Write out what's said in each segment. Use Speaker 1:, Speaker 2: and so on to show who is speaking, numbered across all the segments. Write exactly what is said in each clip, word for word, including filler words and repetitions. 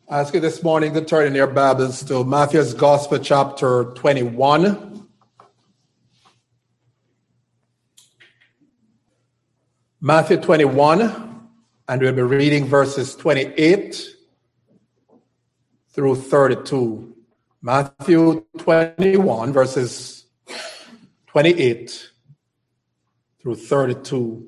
Speaker 1: I ask you this morning to turn in your Bibles to Matthew's Gospel, chapter twenty-one. Matthew twenty-one, and we'll be reading verses twenty-eight through thirty-two. Matthew twenty-one, verses twenty-eight through thirty-two.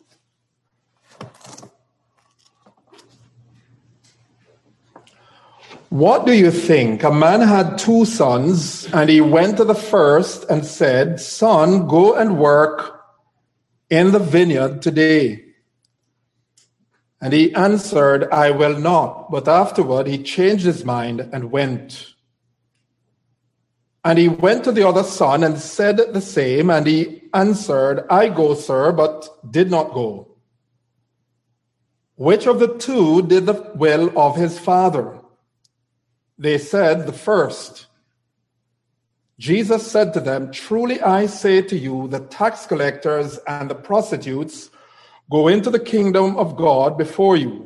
Speaker 1: What do you think? A man had two sons, and he went to the first and said, "Son, go and work in the vineyard today." And he answered, "I will not." But afterward he changed his mind and went. And he went to the other son and said the same, and he answered, "I go, sir," but did not go. Which of the two did the will of his father? They said, "The first." Jesus said to them, "Truly I say to you, the tax collectors and the prostitutes go into the kingdom of God before you.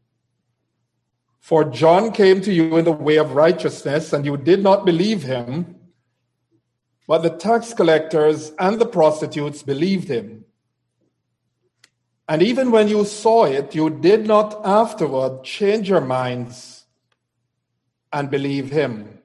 Speaker 1: For John came to you in the way of righteousness, and you did not believe him, but the tax collectors and the prostitutes believed him. And even when you saw it, you did not afterward change your minds and believe him."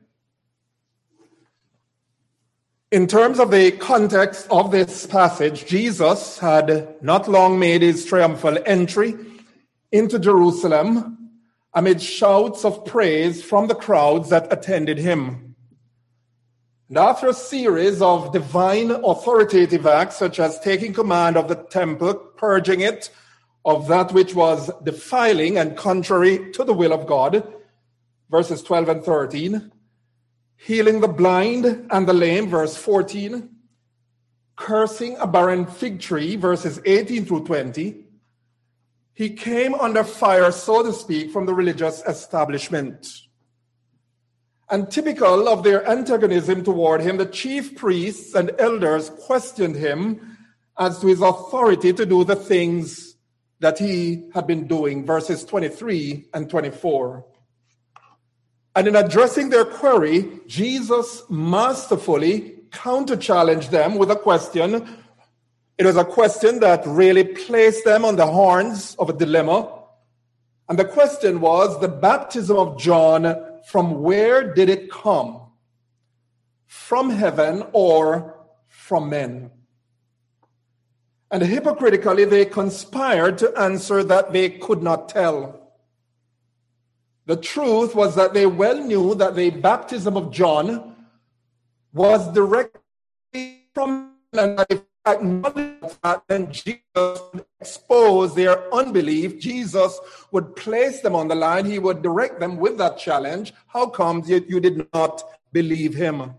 Speaker 1: In terms of the context of this passage, Jesus had not long made his triumphal entry into Jerusalem amid shouts of praise from the crowds that attended him. And after a series of divine authoritative acts, such as taking command of the temple, purging it of that which was defiling and contrary to the will of God, verses twelve and thirteen, healing the blind and the lame, verse fourteen, cursing a barren fig tree, verses eighteen through twenty, he came under fire, so to speak, from the religious establishment. And typical of their antagonism toward him, the chief priests and elders questioned him as to his authority to do the things that he had been doing, verses twenty-three and twenty-four. And in addressing their query, Jesus masterfully counter-challenged them with a question. It was a question that really placed them on the horns of a dilemma. And the question was, the baptism of John, from where did it come? From heaven or from men? And hypocritically, they conspired to answer that they could not tell. The truth was that they well knew that the baptism of John was directly from and if acknowledged that, then Jesus would expose their unbelief. Jesus would place them on the line. He would direct them with that challenge. How come you, you did not believe him?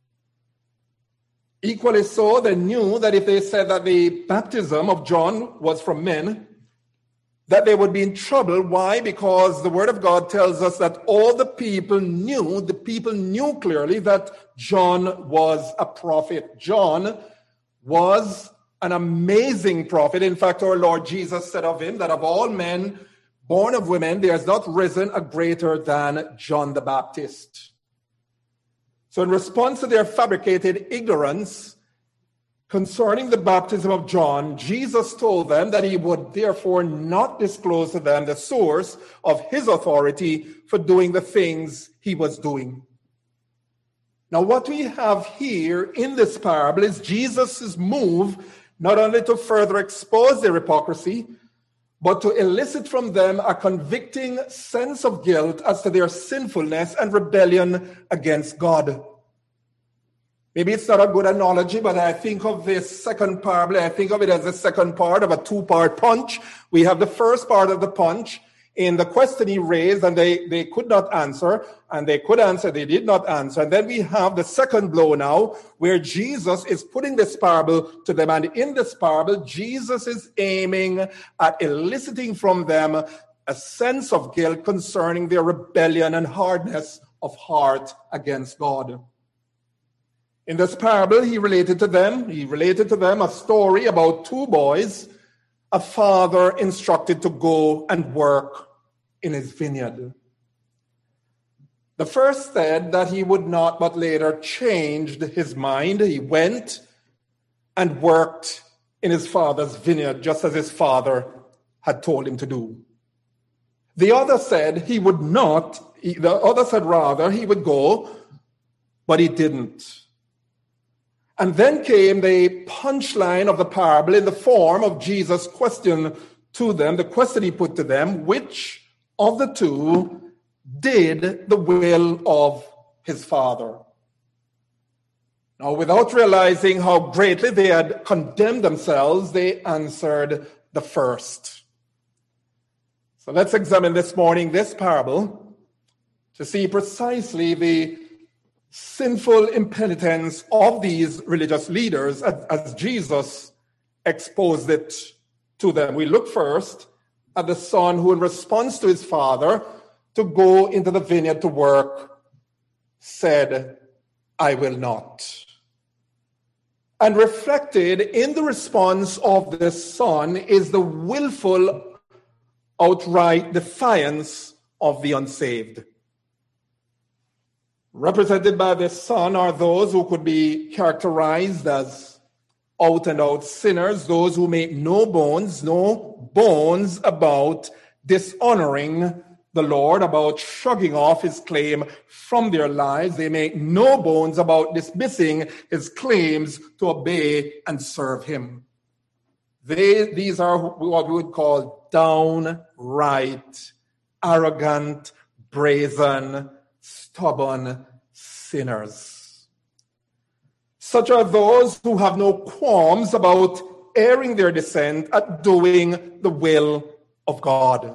Speaker 1: Equally so, they knew that if they said that the baptism of John was from men, that they would be in trouble. Why? Because the word of God tells us that all the people knew, the people knew clearly that John was a prophet. John was an amazing prophet. In fact, our Lord Jesus said of him that of all men born of women, there has not risen a greater than John the Baptist. So in response to their fabricated ignorance concerning the baptism of John, Jesus told them that he would therefore not disclose to them the source of his authority for doing the things he was doing. Now, what we have here in this parable is Jesus' move not only to further expose their hypocrisy, but to elicit from them a convicting sense of guilt as to their sinfulness and rebellion against God. Maybe it's not a good analogy, but I think of this second parable, I think of it as the second part of a two-part punch. We have the first part of the punch in the question he raised, and they, they could not answer, and they could answer, they did not answer. And then we have the second blow now, where Jesus is putting this parable to them. And in this parable, Jesus is aiming at eliciting from them a sense of guilt concerning their rebellion and hardness of heart against God. In this parable, he related to them, he related to them a story about two boys, a father instructed to go and work in his vineyard. The first said that he would not, but later changed his mind. He went and worked in his father's vineyard, just as his father had told him to do. The other said he would not, the other said rather he would go, but he didn't. And then came the punchline of the parable in the form of Jesus' question to them, the question he put to them, which of the two did the will of his father? Now, without realizing how greatly they had condemned themselves, they answered the first. So let's examine this morning this parable to see precisely the sinful impenitence of these religious leaders as, as Jesus exposed it to them. We look first at the son who, in response to his father to go into the vineyard to work, said, I will not. And reflected in the response of the son is the willful, outright defiance of the unsaved. Represented by the son are those who could be characterized as out and out sinners, those who make no bones, no bones about dishonoring the Lord, about shrugging off his claim from their lives. They make no bones about dismissing his claims to obey and serve him. They, these are what we would call downright, arrogant, brazen, stubborn sinners. Such are those who have no qualms about airing their dissent at doing the will of God.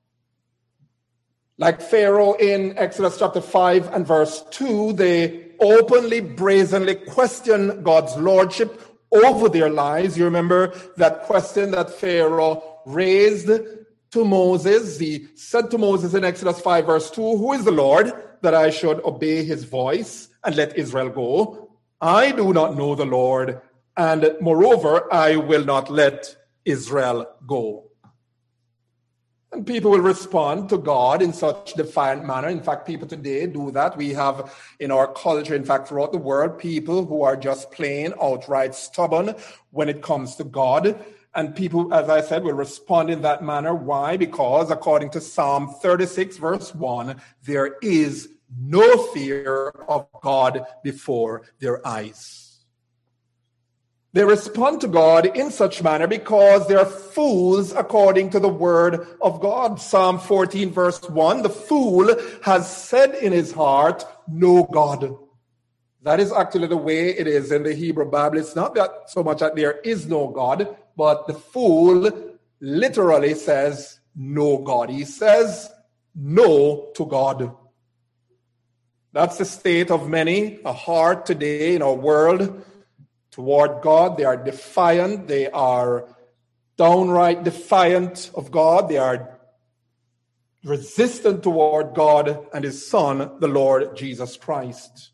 Speaker 1: Like Pharaoh in Exodus chapter five and verse two, they openly, brazenly question God's lordship over their lives. You remember that question that Pharaoh raised to Moses. He said to Moses in Exodus five verse two, who is the Lord that I should obey his voice and let Israel go? I do not know the Lord, and moreover, I will not let Israel go. And people will respond to God in such defiant manner. In fact, people today do that. We have in our culture, in fact, throughout the world, people who are just plain outright stubborn when it comes to God. And people, as I said, will respond in that manner. Why? Because according to Psalm thirty-six, verse one, there is no fear of God before their eyes. They respond to God in such manner because they are fools according to the word of God. Psalm fourteen verse one, the fool has said in his heart, no God. That is actually the way it is in the Hebrew Bible. It's not that so much that there is no God, but the fool literally says no God. He says no to God. That's the state of many, a heart today in our world toward God. They are defiant. They are downright defiant of God. They are resistant toward God and his Son, the Lord Jesus Christ.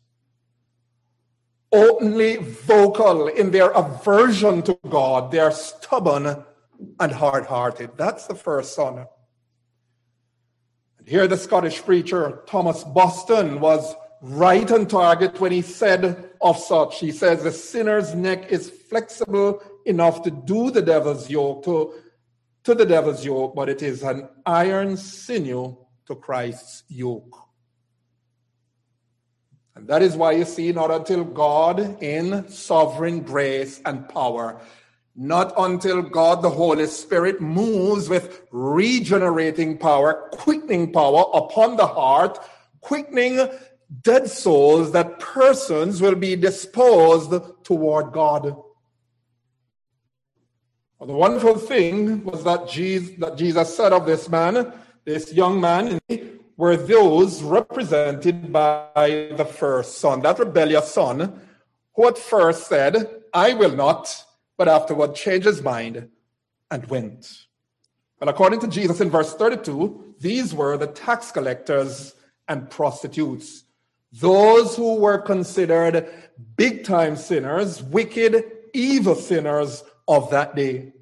Speaker 1: Openly vocal in their aversion to God. They are stubborn and hard-hearted. That's the first son. And here the Scottish preacher Thomas Boston was right on target when he said of such. He says, the sinner's neck is flexible enough to do the devil's yoke, to, to the devil's yoke, but it is an iron sinew to Christ's yoke. And that is why you see, not until God in sovereign grace and power, not until God the Holy Spirit moves with regenerating power, quickening power upon the heart, quickening dead souls, that persons will be disposed toward God. Well, the wonderful thing was that Jesus, that Jesus said of this man, this young man, were those represented by the first son, that rebellious son, who at first said, I will not, but afterward changed his mind and went. Well, according to Jesus in verse thirty-two, these were the tax collectors and prostitutes, those who were considered big-time sinners, wicked, evil sinners of that day.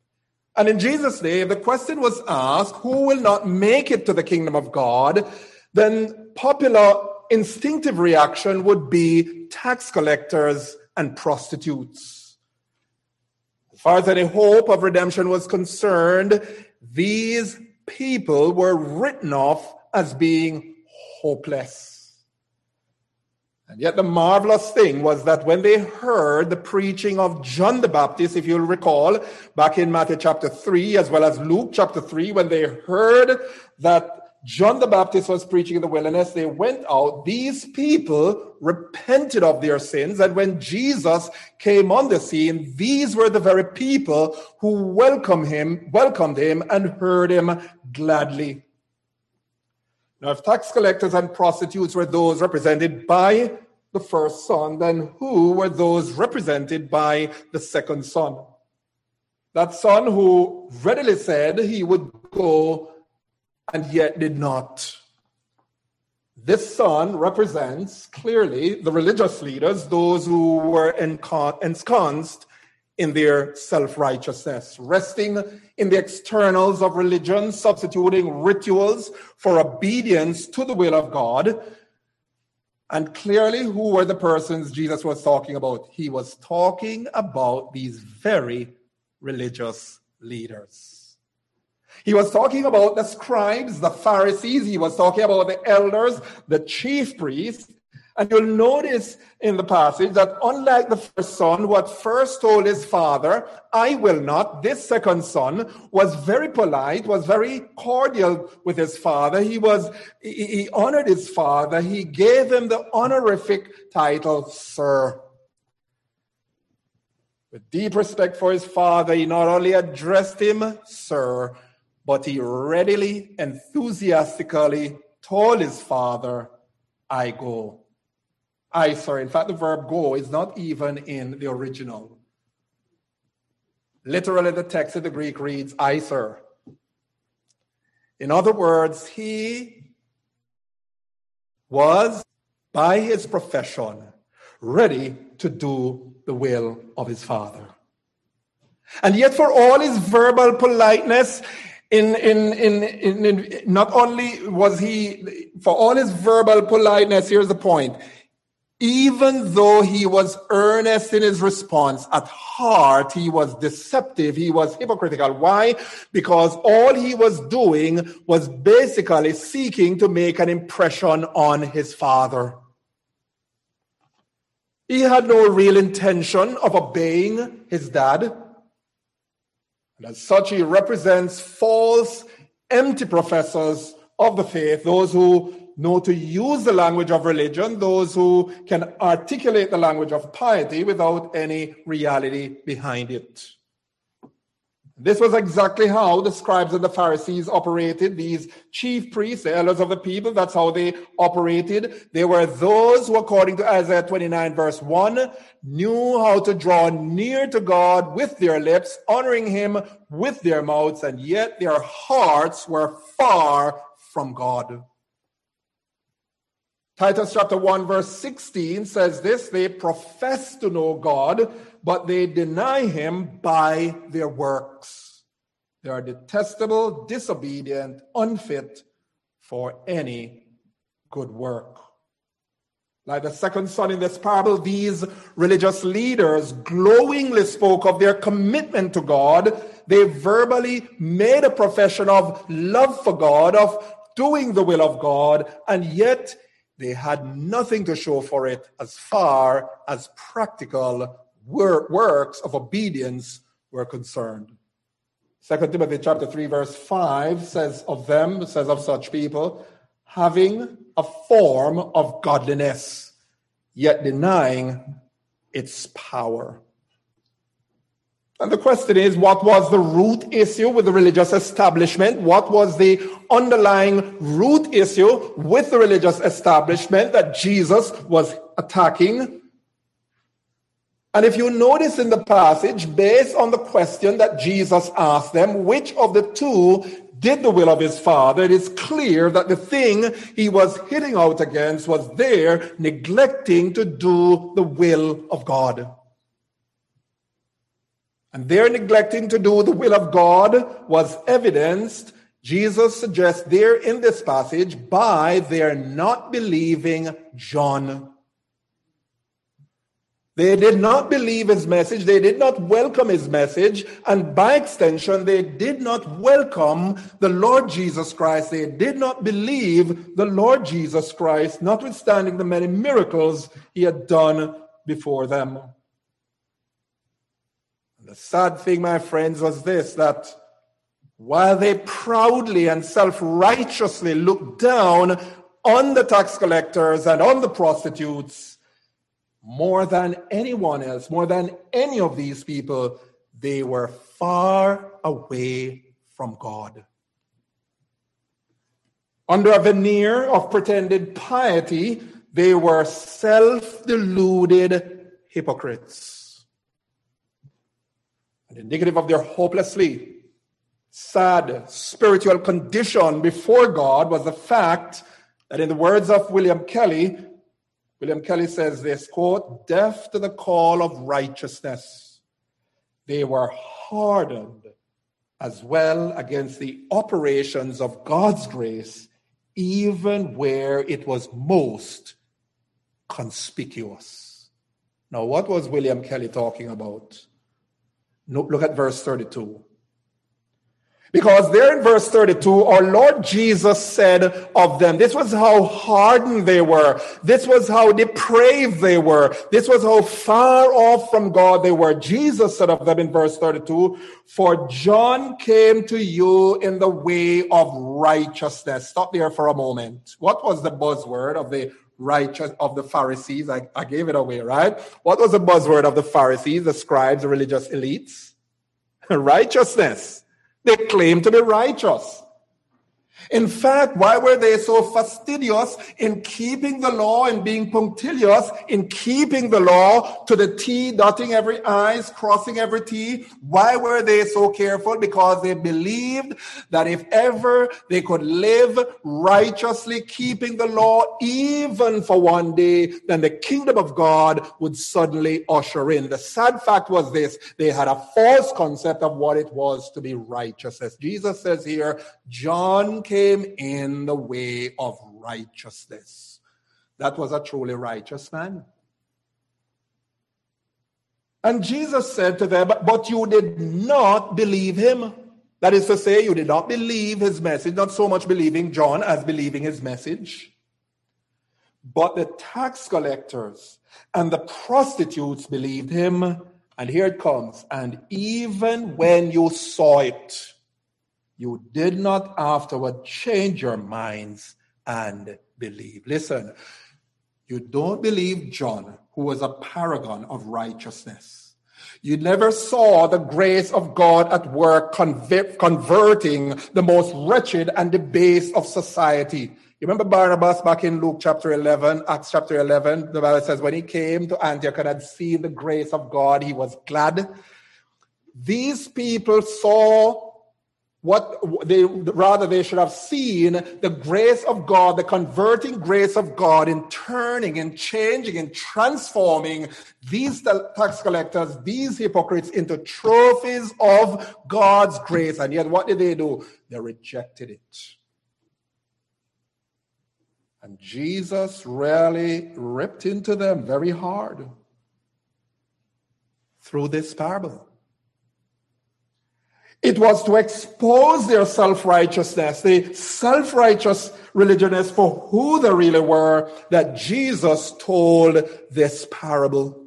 Speaker 1: And in Jesus' day, the question was asked, who will not make it to the kingdom of God? then popular instinctive reaction would be tax collectors and prostitutes. As far as any hope of redemption was concerned, these people were written off as being hopeless. And yet the marvelous thing was that when they heard the preaching of John the Baptist, if you'll recall, back in Matthew chapter three, as well as Luke chapter three, when they heard that John the Baptist was preaching in the wilderness, they went out. These people repented of their sins. And when Jesus came on the scene, these were the very people who welcomed him, welcomed him and heard him gladly. Now, if tax collectors and prostitutes were those represented by the first son, then who were those represented by the second son? That son who readily said he would go and yet did not. This son represents clearly the religious leaders, those who were ensconced in their self-righteousness, resting in the externals of religion, substituting rituals for obedience to the will of God. And clearly, who were the persons Jesus was talking about? He was talking about these very religious leaders. He was talking about the scribes, the Pharisees. He was talking about the elders, the chief priests. And you'll notice in the passage that unlike the first son, what first told his father, I will not, this second son was very polite, was very cordial with his father. He was, he, he honored his father. He gave him the honorific title, sir. With deep respect for his father, he not only addressed him, sir, but he readily, enthusiastically told his father, I go. I, sorry, in fact, the verb go is not even in the original. Literally, the text in the Greek reads, I, sir. In other words, he was, by his profession, ready to do the will of his father. And yet, for all his verbal politeness, In, in, in, in, in, not only was he, for all his verbal politeness, here's the point. Even though he was earnest in his response, at heart, he was deceptive. He was hypocritical. Why? Because all he was doing was basically seeking to make an impression on his father. He had no real intention of obeying his dad. And as such, he represents false, empty professors of the faith, those who know to use the language of religion, those who can articulate the language of piety without any reality behind it. This was exactly how the scribes and the Pharisees operated, these chief priests, the elders of the people. That's how they operated. They were those who, according to Isaiah twenty-nine, verse one, knew how to draw near to God with their lips, honoring him with their mouths, and yet their hearts were far from God. Titus chapter one, verse sixteen says this, they profess to know God, but they deny him by their works. They are detestable, disobedient, unfit for any good work. Like the second son in this parable, these religious leaders glowingly spoke of their commitment to God. They verbally made a profession of love for God, of doing the will of God, and yet they had nothing to show for it as far as practical wor- works of obedience were concerned. Second Timothy chapter three, verse five says of them, says of such people, having a form of godliness, yet denying its power. And the question is, what was the root issue with the religious establishment? What was the underlying root issue with the religious establishment that Jesus was attacking? And if you notice in the passage, based on the question that Jesus asked them, which of the two did the will of his father, it is clear that the thing he was hitting out against was their neglecting to do the will of God. And their neglecting to do the will of God was evidenced Jesus suggests there in this passage by their not believing John. They did not believe his message. They did not welcome his message. And by extension, they did not welcome the Lord Jesus Christ. They did not believe the Lord Jesus Christ, notwithstanding the many miracles he had done before them. And the sad thing, my friends, was this, that while they proudly and self-righteously looked down on the tax collectors and on the prostitutes, more than anyone else, more than any of these people, they were far away from God. Under a veneer of pretended piety, they were self-deluded hypocrites. And indicative of their hopelessly sad spiritual condition before God was the fact that, in the words of William Kelly, William Kelly says this, quote, deaf to the call of righteousness, they were hardened as well against the operations of God's grace, even where it was most conspicuous. Now, what was William Kelly talking about? Look at verse thirty-two. Because there in verse thirty-two, our Lord Jesus said of them, this was how hardened they were. This was how depraved they were. This was how far off from God they were. Jesus said of them in verse thirty-two, for John came to you in the way of righteousness. Stop there for a moment. What was the buzzword of the righteous of the Pharisees? I, I gave it away, right? What was the buzzword of the Pharisees, the scribes, the religious elites? Righteousness. They claimed to be righteous. In fact, why were they so fastidious in keeping the law and being punctilious in keeping the law to the T, dotting every I's, crossing every T? Why were they so careful? Because they believed that if ever they could live righteously, keeping the law even for one day, then the kingdom of God would suddenly usher in. The sad fact was this: they had a false concept of what it was to be righteousness. Jesus says here, John came in the way of righteousness. That was a truly righteous man. And Jesus said to them, but you did not believe him. That is to say, you did not believe his message, not so much believing John as believing his message. But the tax collectors and the prostitutes believed him. And here it comes. And even when you saw it, you did not afterward change your minds and believe. Listen, you don't believe John, who was a paragon of righteousness. You never saw the grace of God at work conv- converting the most wretched and debased of society. You remember Barnabas back in Luke chapter eleven, Acts chapter eleven, the Bible says when he came to Antioch and had seen the grace of God, he was glad. These people saw what they rather they should have seen the grace of God, the converting grace of God in turning and changing and transforming these tax collectors, these hypocrites into trophies of God's grace. And yet what did they do? They rejected it. And Jesus really ripped into them very hard through this parable. It was to expose their self-righteousness, the self-righteous religionists for who they really were, that Jesus told this parable.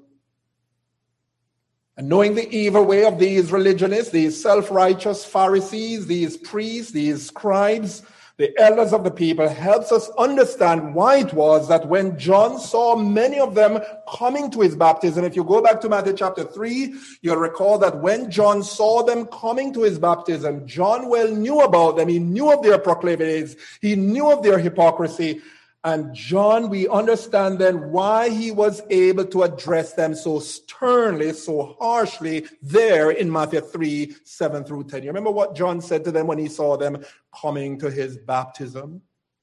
Speaker 1: And knowing the evil way of these religionists, these self-righteous Pharisees, these priests, these scribes, the elders of the people, helps us understand why it was that when John saw many of them coming to his baptism, if you go back to Matthew chapter three, you'll recall that when John saw them coming to his baptism, John well knew about them. He knew of their proclivities. He knew of their hypocrisy. And John, we understand then why he was able to address them so sternly, so harshly there in Matthew three, seven through ten. You remember what John said to them when he saw them coming to his baptism?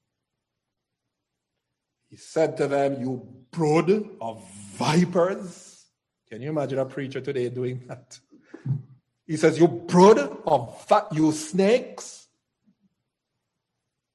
Speaker 1: He said to them, you brood of vipers. Can you imagine a preacher today doing that? He says, you brood of fat, you snakes.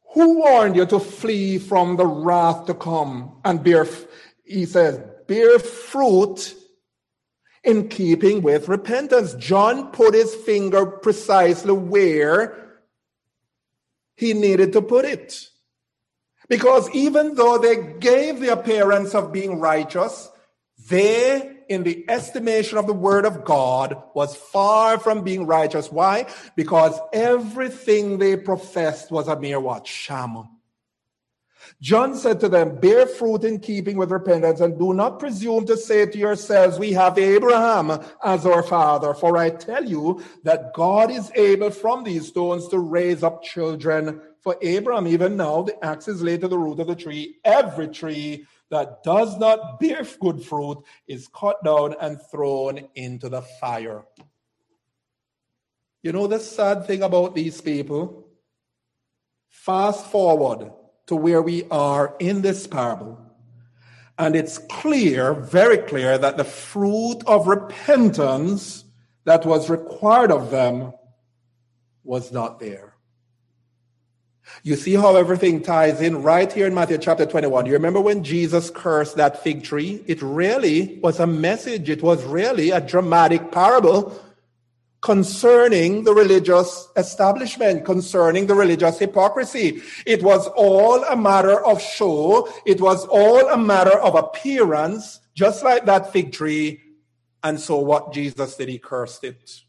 Speaker 1: Who warned you to flee from the wrath to come and bear, he says, bear fruit in keeping with repentance? John put his finger precisely where he needed to put it. Because even though they gave the appearance of being righteous, they, in the estimation of the word of God, was far from being righteous. Why? Because everything they professed was a mere what? Sham. John said to them, bear fruit in keeping with repentance, and do not presume to say to yourselves, we have Abraham as our father. For I tell you that God is able from these stones to raise up children for Abraham. Even now, the axe is laid to the root of the tree. Every tree that does not bear good fruit is cut down and thrown into the fire. You know the sad thing about these people? Fast forward to where we are in this parable, and it's clear, very clear, that the fruit of repentance that was required of them was not there. You see how everything ties in right here in Matthew chapter twenty-one. You remember when Jesus cursed that fig tree? It really was a message. It was really a dramatic parable concerning the religious establishment, concerning the religious hypocrisy. It was all a matter of show. It was all a matter of appearance, just like that fig tree. And so what Jesus did, he cursed it.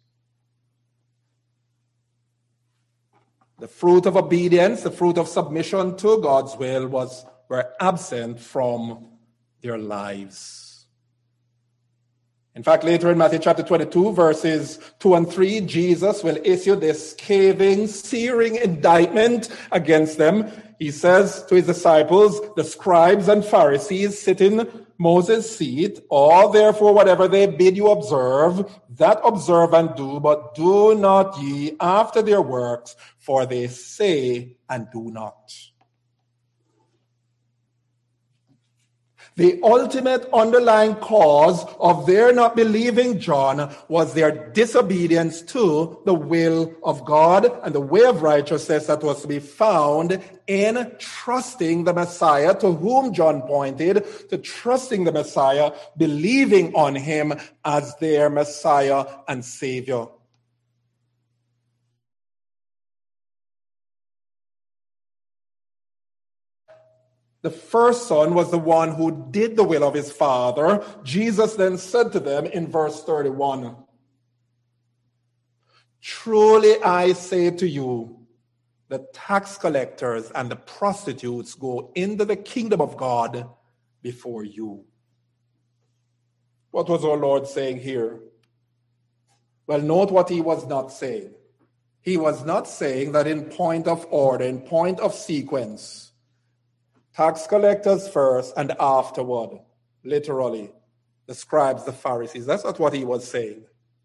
Speaker 1: The fruit of obedience, the fruit of submission to God's will was were absent from their lives. In fact, later in Matthew chapter twenty-two, verses two and three, Jesus will issue this scathing, searing indictment against them. He says to his disciples, the scribes and Pharisees sit in Moses' seat, all therefore whatever they bid you observe, that observe and do, but do not ye after their works, for they say and do not. The ultimate underlying cause of their not believing John was their disobedience to the will of God and the way of righteousness that was to be found in trusting the Messiah, to whom John pointed, to trusting the Messiah, believing on him as their Messiah and Savior. The first son was the one who did the will of his father. Jesus then said to them in verse thirty-one, truly I say to you, the tax collectors and the prostitutes go into the kingdom of God before you. What was our Lord saying here? Well, note what he was not saying. He was not saying that in point of order, in point of sequence, tax collectors first and afterward, literally, the scribes, the Pharisees. That's not what he was saying.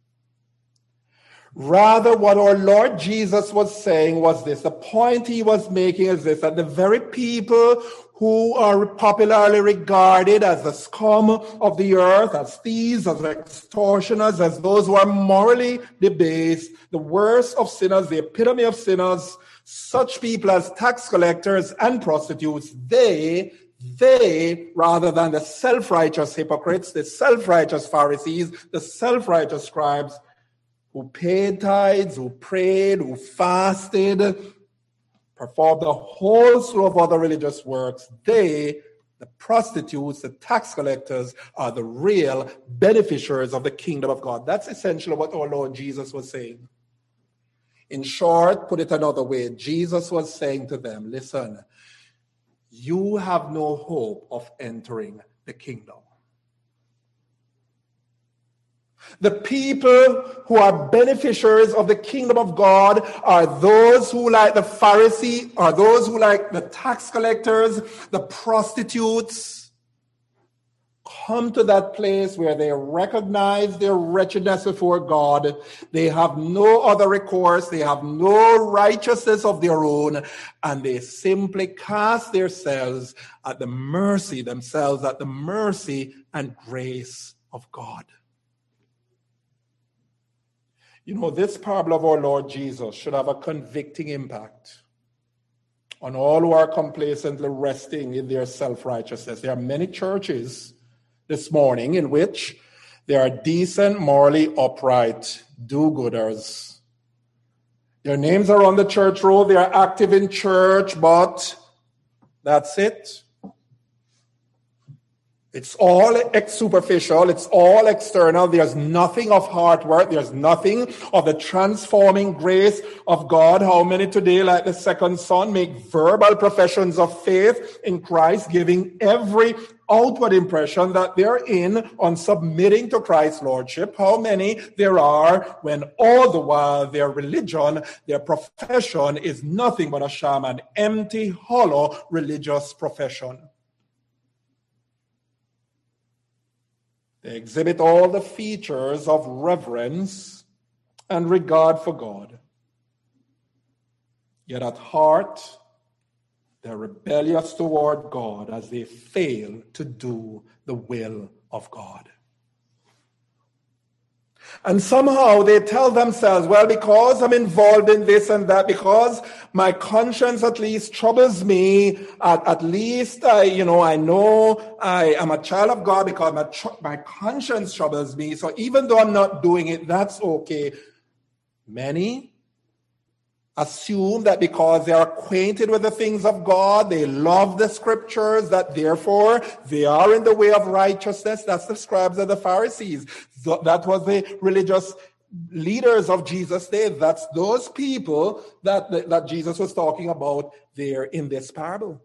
Speaker 1: Rather, what our Lord Jesus was saying was this. The point he was making is this, that the very people who are popularly regarded as the scum of the earth, as thieves, as extortioners, as those who are morally debased, the worst of sinners, the epitome of sinners, such people as tax collectors and prostitutes, they, they, rather than the self-righteous hypocrites, the self-righteous Pharisees, the self-righteous scribes, who paid tithes, who prayed, who fasted, performed a whole slew of other religious works, they, the prostitutes, the tax collectors, are the real beneficiaries of the kingdom of God. That's essentially what our Lord Jesus was saying. In short, put it another way, Jesus was saying to them, listen, you have no hope of entering the kingdom. The people who are beneficiaries of the kingdom of God are those who, like the Pharisee, are those who, like the tax collectors, the prostitutes, come to that place where they recognize their wretchedness before God. They have no other recourse. They have no righteousness of their own. And they simply cast themselves at the mercy, themselves at the mercy and grace of God. You know, this parable of our Lord Jesus should have a convicting impact on all who are complacently resting in their self-righteousness. There are many churches this morning in which there are decent, morally upright do-gooders. Their names are on the church roll. They are active in church, but that's it. It's all ex- superficial. It's all external. There's nothing of heart work. There's nothing of the transforming grace of God. How many today, like the second son, make verbal professions of faith in Christ, giving every outward impression that they're in on submitting to Christ's lordship? How many there are when all the while their religion, their profession is nothing but a sham, an empty, hollow religious profession? They exhibit all the features of reverence and regard for God. Yet at heart, they're rebellious toward God as they fail to do the will of God. And somehow they tell themselves, well, because I'm involved in this and that, because my conscience at least troubles me, at, at least I, you know, I know I am a child of God because my, tr- my conscience troubles me. So even though I'm not doing it, that's okay. Many assume that because they are acquainted with the things of God, they love the scriptures, that therefore they are in the way of righteousness. That's the scribes and the Pharisees. That was the religious leaders of Jesus' day. That's those people that, that Jesus was talking about there in this parable.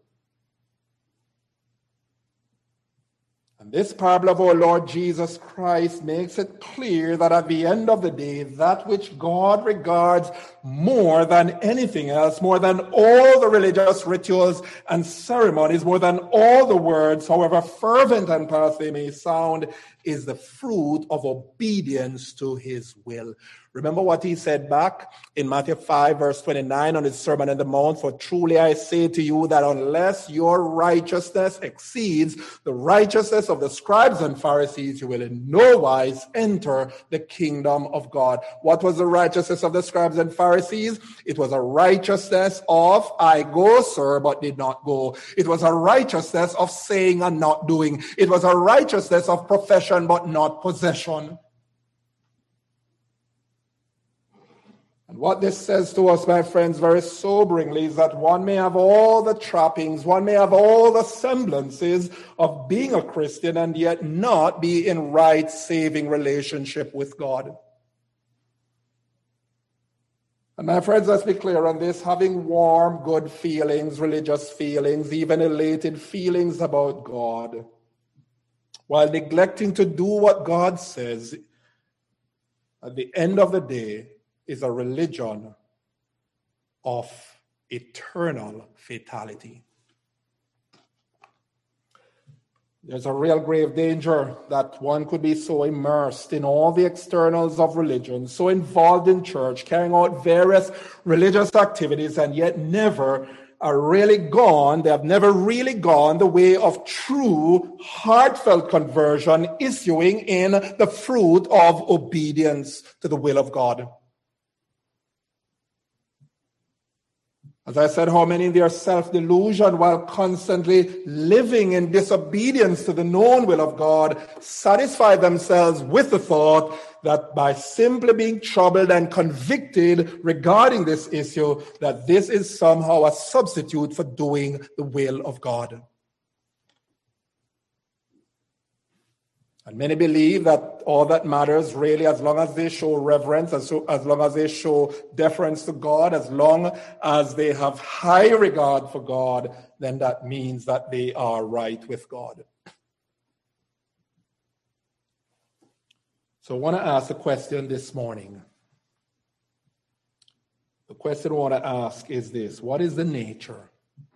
Speaker 1: And this parable of our Lord Jesus Christ makes it clear that at the end of the day, that which God regards more than anything else, more than all the religious rituals and ceremonies, more than all the words, however fervent and pious they may sound, is the fruit of obedience to his will. Remember what he said back in Matthew five, verse twenty-nine on his Sermon on the Mount, for truly I say to you that unless your righteousness exceeds the righteousness of the scribes and Pharisees, you will in no wise enter the kingdom of God. What was the righteousness of the scribes and Pharisees? It was a righteousness of, I go, sir, but did not go. It was a righteousness of saying and not doing. It was a righteousness of profession, but not possession. And what this says to us, my friends, very soberingly, is that one may have all the trappings, one may have all the semblances of being a Christian and yet not be in right, saving relationship with God. And my friends, let's be clear on this. Having warm, good feelings, religious feelings, even elated feelings about God, while neglecting to do what God says, at the end of the day, is a religion of eternal fatality. There's a real grave danger that one could be so immersed in all the externals of religion, so involved in church, carrying out various religious activities, and yet never are really gone, they have never really gone the way of true, heartfelt conversion, issuing in the fruit of obedience to the will of God. As I said, how many in their self-delusion, while constantly living in disobedience to the known will of God, satisfy themselves with the thought that by simply being troubled and convicted regarding this issue, that this is somehow a substitute for doing the will of God. And many believe that all that matters really, as long as they show reverence, as, so, as long as they show deference to God, as long as they have high regard for God, then that means that they are right with God. So I want to ask a question this morning. The question I want to ask is this: what is the nature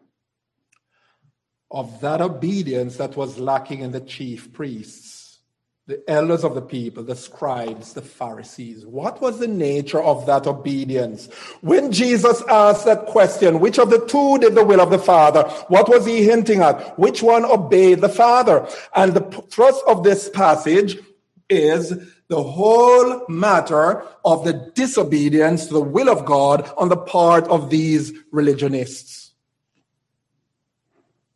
Speaker 1: of that obedience that was lacking in the chief priests, the elders of the people, the scribes, the Pharisees? What was the nature of that obedience? When Jesus asked that question, which of the two did the will of the Father? What was he hinting at? Which one obeyed the Father? And the thrust of this passage is the whole matter of the disobedience to the will of God on the part of these religionists.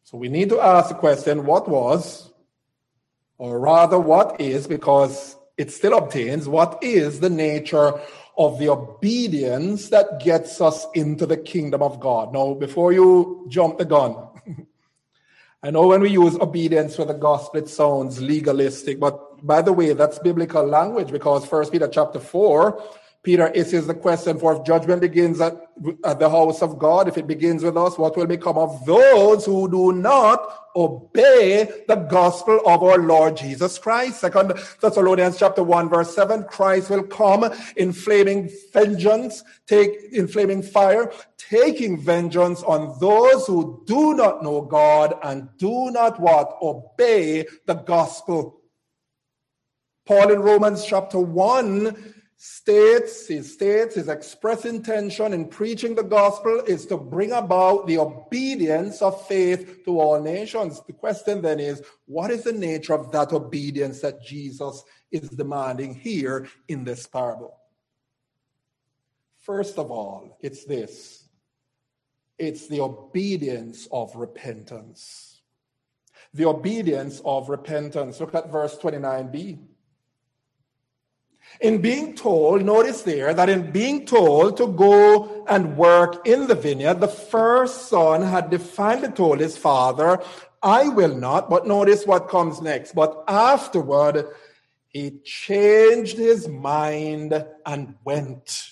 Speaker 1: So we need to ask the question, what was, or rather what is, because it still obtains, what is the nature of the obedience that gets us into the kingdom of God? Now, before you jump the gun, I know when we use obedience for the gospel, it sounds legalistic, but by the way, that's biblical language, because First Peter chapter four, Peter issues the question, for if judgment begins at, at the house of God, if it begins with us, what will become of those who do not obey the gospel of our Lord Jesus Christ? Second Thessalonians chapter one, verse seven, Christ will come in flaming vengeance, take in flaming fire, taking vengeance on those who do not know God and do not what? Obey the gospel. Paul in Romans chapter one states, he states his express intention in preaching the gospel is to bring about the obedience of faith to all nations. The question then is, what is the nature of that obedience that Jesus is demanding here in this parable? First of all, it's this. It's the obedience of repentance. The obedience of repentance. Look at verse twenty-nine b. In being told, notice there that in being told to go and work in the vineyard, the first son had definitely told his father, I will not, but notice what comes next. But afterward, he changed his mind and went.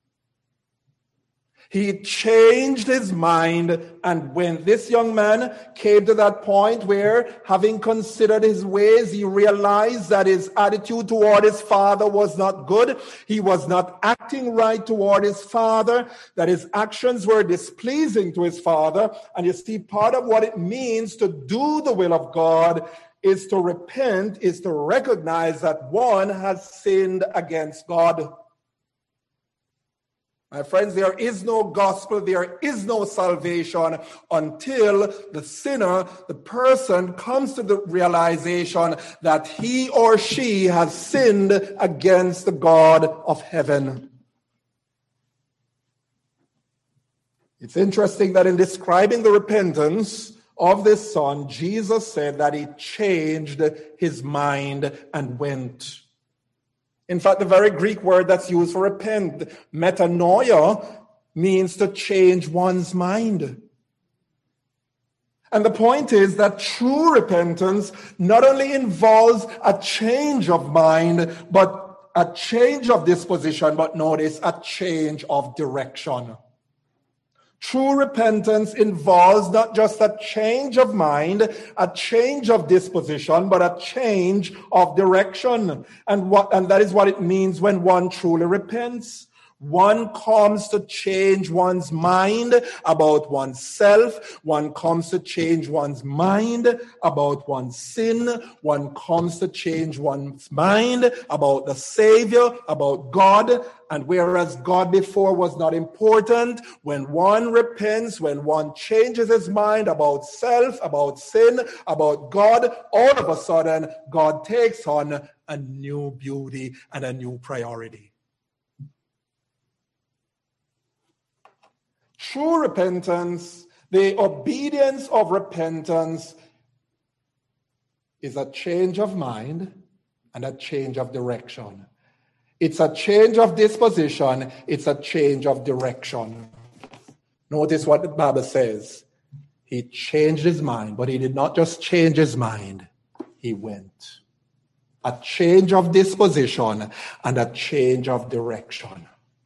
Speaker 1: He changed his mind and when this young man came to that point where, having considered his ways, he realized that his attitude toward his father was not good. He was not acting right toward his father, that his actions were displeasing to his father. And you see, part of what it means to do the will of God is to repent, is to recognize that one has sinned against God. My friends, there is no gospel, there is no salvation until the sinner, the person, comes to the realization that he or she has sinned against the God of heaven. It's interesting that in describing the repentance of this son, Jesus said that he changed his mind and went. In fact, the very Greek word that's used for repent, metanoia, means to change one's mind. And the point is that true repentance not only involves a change of mind, but a change of disposition, but notice, a change of direction. True repentance involves not just a change of mind, a change of disposition, but a change of direction. And what, and that is what it means when one truly repents. One comes to change one's mind about oneself. One comes to change one's mind about one's sin. One comes to change one's mind about the Savior, about God. And whereas God before was not important, when one repents, when one changes his mind about self, about sin, about God, all of a sudden, God takes on a new beauty and a new priority. True repentance, the obedience of repentance, is a change of mind and a change of direction. It's a change of disposition. It's a change of direction. Notice what the Bible says. He changed his mind, but he did not just change his mind. He went. A change of disposition and a change of direction.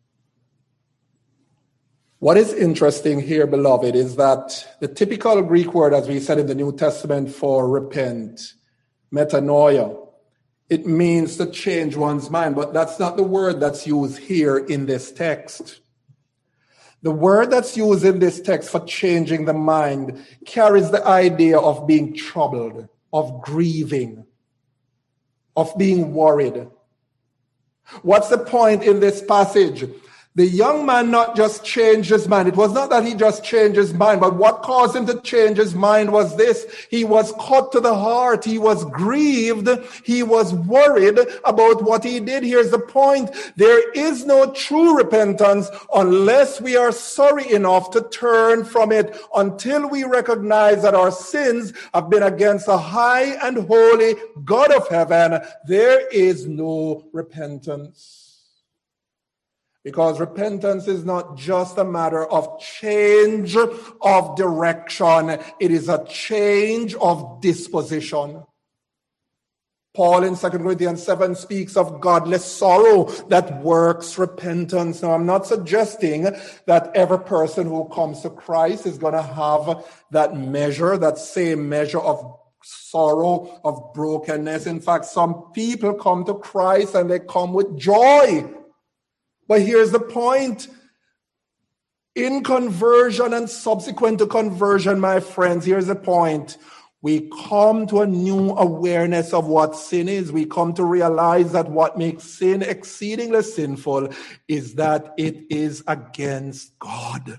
Speaker 1: What is interesting here, beloved, is that the typical Greek word, as we said in the New Testament, for repent, metanoia, it means to change one's mind, but that's not the word that's used here in this text. The word that's used in this text for changing the mind carries the idea of being troubled, of grieving, of being worried. What's the point in this passage? The young man not just changed his mind. It was not that he just changed his mind, but what caused him to change his mind was this. He was cut to the heart. He was grieved. He was worried about what he did. Here's the point. There is no true repentance unless we are sorry enough to turn from it. Until we recognize that our sins have been against the high and holy God of heaven, there is no repentance. Because repentance is not just a matter of change of direction. It is a change of disposition. Paul in Second Corinthians seven speaks of godless sorrow that works repentance. Now, I'm not suggesting that every person who comes to Christ is going to have that measure, that same measure of sorrow, of brokenness. In fact, some people come to Christ and they come with joy. But here's the point. In conversion and subsequent to conversion, my friends, here's the point. We come to a new awareness of what sin is. We come to realize that what makes sin exceedingly sinful is that it is against God.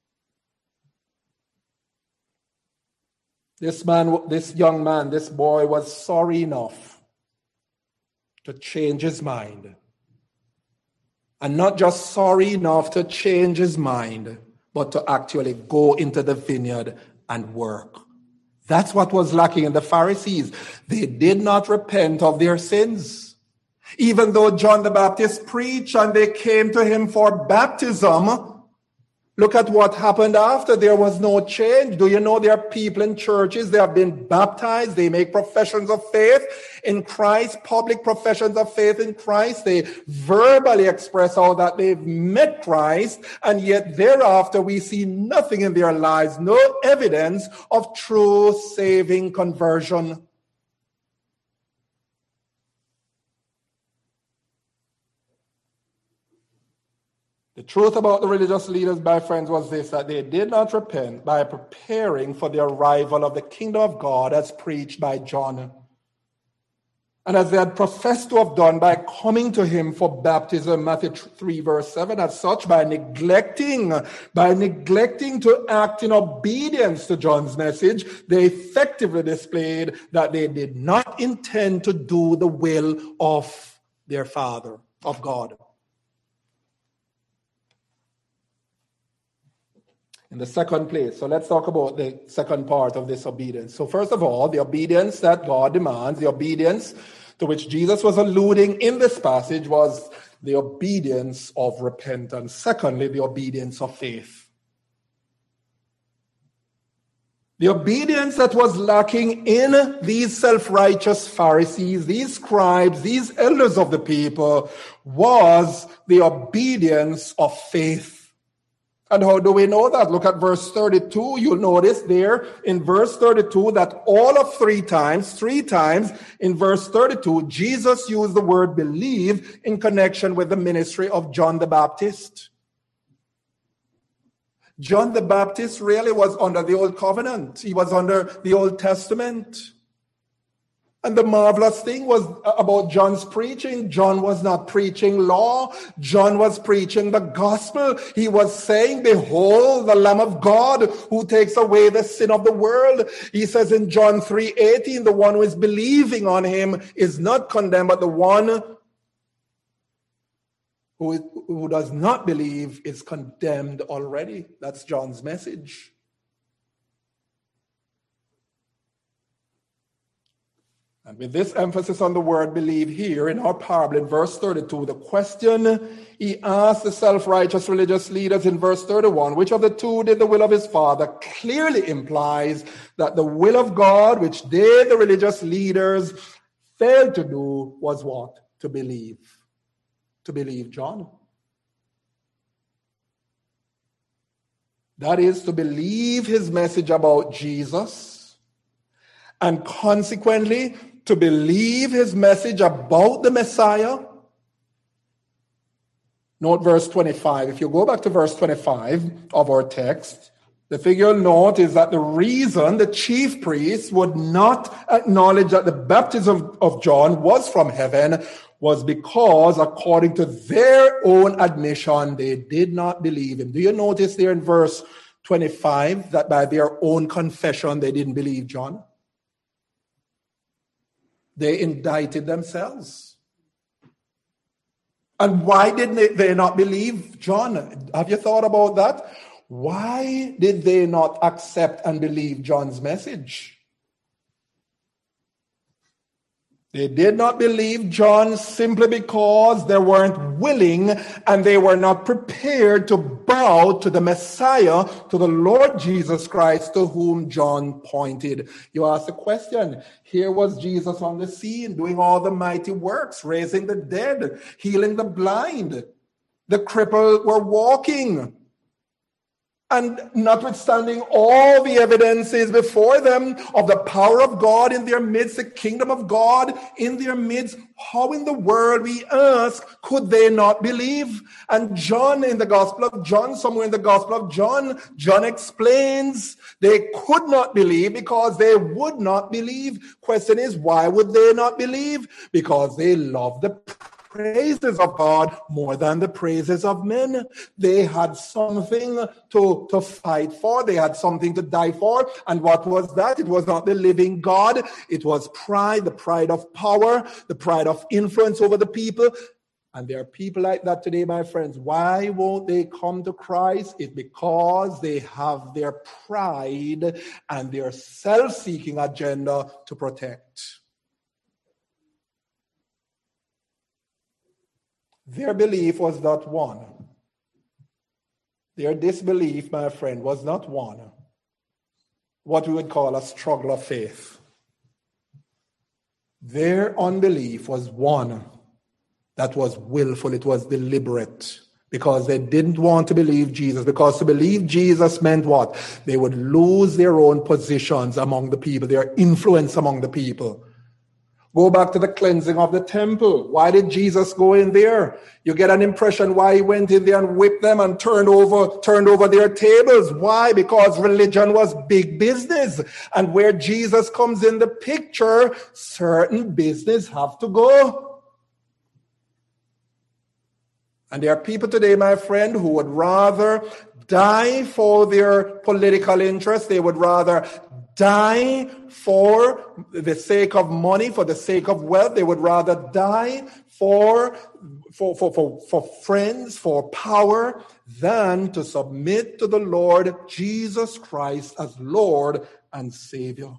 Speaker 1: This man, this young man, this boy was sorry enough to change his mind. And not just sorry enough to change his mind, but to actually go into the vineyard and work. That's what was lacking in the Pharisees. They did not repent of their sins. Even though John the Baptist preached and they came to him for baptism, look at what happened after. There was no change. Do you know there are people in churches, they have been baptized, they make professions of faith in Christ, public professions of faith in Christ. They verbally express how that they've met Christ, and yet thereafter we see nothing in their lives, no evidence of true saving conversion. The truth about the religious leaders, my friends, was this, that they did not repent by preparing for the arrival of the kingdom of God as preached by John. And as they had professed to have done by coming to him for baptism, Matthew three, verse seven, as such, by neglecting, by neglecting to act in obedience to John's message, they effectively displayed that they did not intend to do the will of their Father, of God. In the second place, so let's talk about the second part of this obedience. So first of all, the obedience that God demands, the obedience to which Jesus was alluding in this passage was the obedience of repentance. Secondly, the obedience of faith. The obedience that was lacking in these self-righteous Pharisees, these scribes, these elders of the people, was the obedience of faith. And how do we know that? Look at verse thirty-two. You'll notice there in verse thirty-two that all of three times, three times in verse thirty-two, Jesus used the word believe in connection with the ministry of John the Baptist. John the Baptist really was under the Old Covenant. He was under the Old Testament. And the marvelous thing was about John's preaching. John was not preaching law. John was preaching the gospel. He was saying, behold, the Lamb of God who takes away the sin of the world. He says in John three eighteen, the one who is believing on him is not condemned, but the one who, who does not believe is condemned already. That's John's message. And with this emphasis on the word believe here in our parable in verse thirty-two, the question he asked the self-righteous religious leaders in verse thirty-one, which of the two did the will of his Father, clearly implies that the will of God, which they, the religious leaders, failed to do, was what? To believe. To believe John. That is, to believe his message about Jesus, and consequently, to believe his message about the Messiah. Note verse twenty-five. If you go back to verse twenty-five of our text, the thing you'll note is that the reason the chief priests would not acknowledge that the baptism of John was from heaven was because, according to their own admission, they did not believe him. Do you notice there in verse twenty-five that by their own confession they didn't believe John? They indicted themselves. And why did they, they not believe John? Have you thought about that? Why did they not accept and believe John's message? They did not believe John simply because they weren't willing and they were not prepared to bow to the Messiah, to the Lord Jesus Christ, to whom John pointed. You ask the question, here was Jesus on the scene doing all the mighty works, raising the dead, healing the blind. The crippled were walking. And notwithstanding all the evidences before them of the power of God in their midst, the kingdom of God in their midst, how in the world, we ask, could they not believe? And John, in the Gospel of John, somewhere in the Gospel of John, John explains they could not believe because they would not believe. Question is, why would they not believe? Because they love the praises of God more than the praises of men. They had something to, to fight for. They had something to die for. And what was that? It was not the living God. It was pride, the pride of power, the pride of influence over the people. And there are people like that today, my friends. Why won't they come to Christ? It's because they have their pride and their self-seeking agenda to protect. Their belief was not one. Their disbelief, my friend, was not one. What we would call a struggle of faith. Their unbelief was one that was willful, it was deliberate, because they didn't want to believe Jesus. Because to believe Jesus meant what? They would lose their own positions among the people, their influence among the people. Go back to the cleansing of the temple. Why did Jesus go in there? You get an impression why he went in there and whipped them and turned over, turned over their tables. Why? Because religion was big business. And where Jesus comes in the picture, certain business have to go. And there are people today, my friend, who would rather die for their political interests. They would rather die for the sake of money, for the sake of wealth. They would rather die for, for, for, for, for friends, for power, than to submit to the Lord Jesus Christ as Lord and Savior.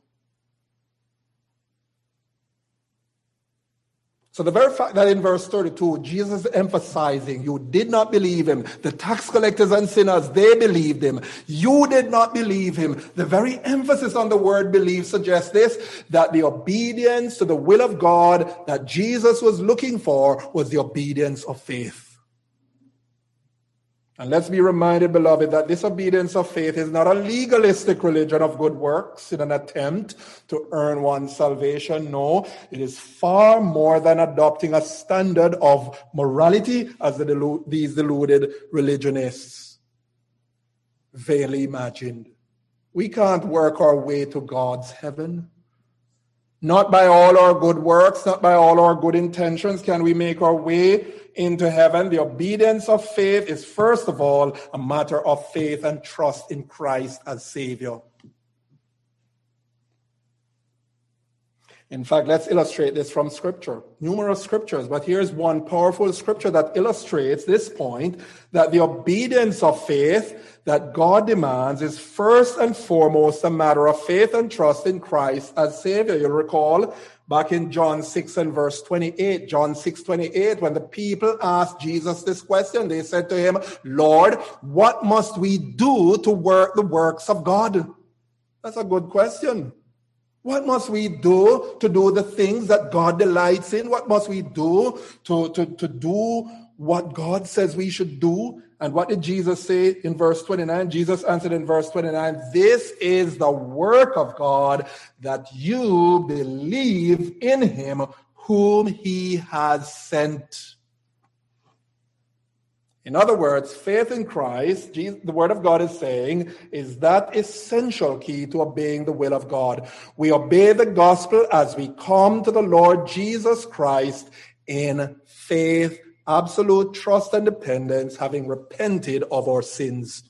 Speaker 1: So the very fact that in verse thirty-two, Jesus is emphasizing, you did not believe him. The tax collectors and sinners, they believed him. You did not believe him. The very emphasis on the word believe suggests this, that the obedience to the will of God that Jesus was looking for was the obedience of faith. And let's be reminded, beloved, that this obedience of faith is not a legalistic religion of good works in an attempt to earn one's salvation. No, it is far more than adopting a standard of morality, as the delu- these deluded religionists vainly imagined. We can't work our way to God's heaven. Not by all our good works, not by all our good intentions can we make our way into heaven. The obedience of faith is, first of all, a matter of faith and trust in Christ as Savior. In fact, let's illustrate this from Scripture. Numerous scriptures, but here's one powerful scripture that illustrates this point, that the obedience of faith that God demands is first and foremost a matter of faith and trust in Christ as Savior. You'll recall back in John six and verse twenty-eight, John six twenty-eight, when the people asked Jesus this question, they said to him, Lord, what must we do to work the works of God? That's a good question. What must we do to do the things that God delights in? What must we do to, to, to do what God says we should do? And what did Jesus say in verse twenty-nine? Jesus answered in verse twenty-nine, this is the work of God, that you believe in him whom he has sent. In other words, faith in Christ, Jesus, the word of God is saying, is that essential key to obeying the will of God. We obey the gospel as we come to the Lord Jesus Christ in faith, absolute trust and dependence, having repented of our sins.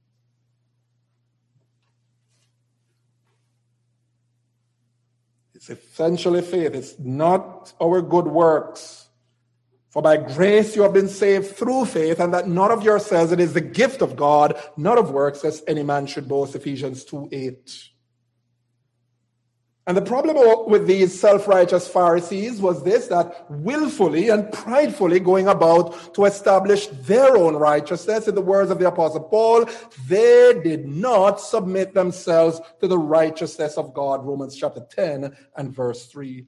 Speaker 1: It's essentially faith. It's not our good works. For by grace you have been saved through faith, and that not of yourselves, it is the gift of God, not of works, lest any man should boast, Ephesians two eight. And the problem with these self-righteous Pharisees was this, that willfully and pridefully going about to establish their own righteousness, in the words of the Apostle Paul, they did not submit themselves to the righteousness of God, Romans chapter ten and verse three.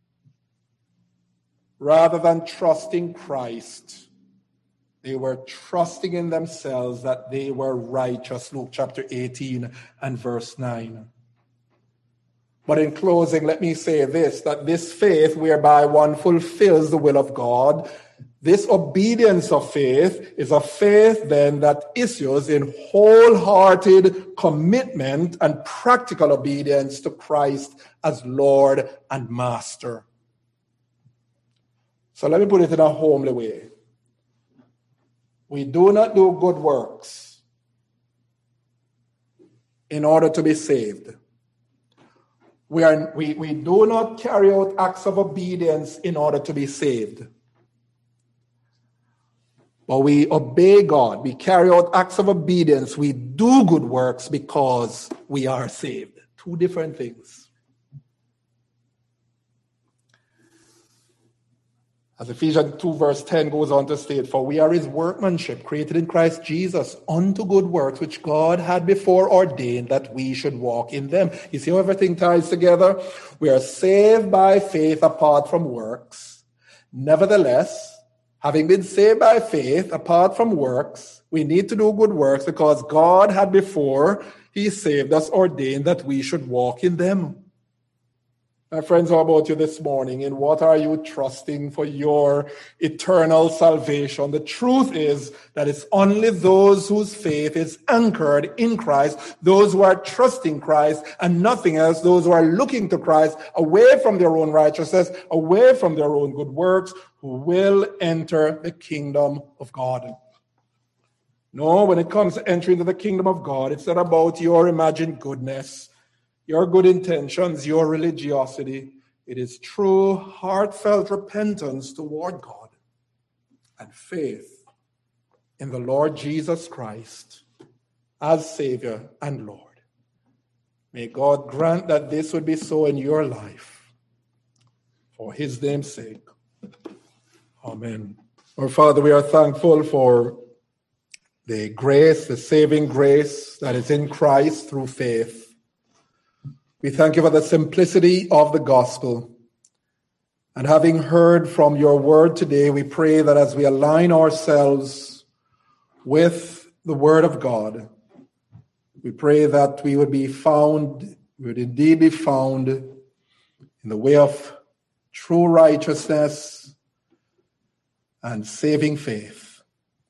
Speaker 1: Rather than trusting Christ, they were trusting in themselves that they were righteous, Luke chapter eighteen and verse nine. But in closing, let me say this, that this faith whereby one fulfills the will of God, this obedience of faith is a faith then that issues in wholehearted commitment and practical obedience to Christ as Lord and Master. So let me put it in a homely way. We do not do good works in order to be saved. We, are, we, we do not carry out acts of obedience in order to be saved. But we obey God. We carry out acts of obedience. We do good works because we are saved. Two different things. As Ephesians two verse ten goes on to state, for we are his workmanship, created in Christ Jesus, unto good works, which God had before ordained that we should walk in them. You see how everything ties together? We are saved by faith apart from works. Nevertheless, having been saved by faith apart from works, we need to do good works because God had before he saved us ordained that we should walk in them. My friends, how about you this morning? In what are you trusting for your eternal salvation? The truth is that it's only those whose faith is anchored in Christ, those who are trusting Christ and nothing else, those who are looking to Christ away from their own righteousness, away from their own good works, who will enter the kingdom of God. No, when it comes to entering into the kingdom of God, it's not about your imagined goodness, your good intentions, your religiosity. It is true, heartfelt repentance toward God and faith in the Lord Jesus Christ as Savior and Lord. May God grant that this would be so in your life for his name's sake. Amen. Our Father, we are thankful for the grace, the saving grace that is in Christ through faith. We thank you for the simplicity of the gospel. And having heard from your word today, we pray that as we align ourselves with the word of God, we pray that we would be found, we would indeed be found in the way of true righteousness and saving faith.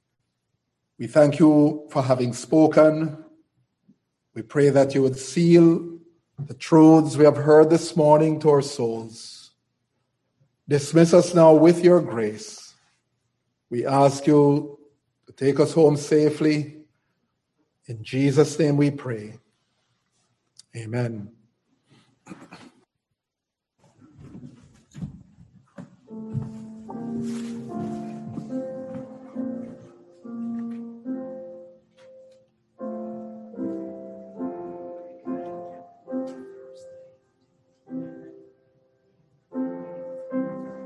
Speaker 1: We thank you for having spoken. We pray that you would seal the truths we have heard this morning to our souls. Dismiss us now with your grace. We ask you to take us home safely. In Jesus' name we pray. Amen.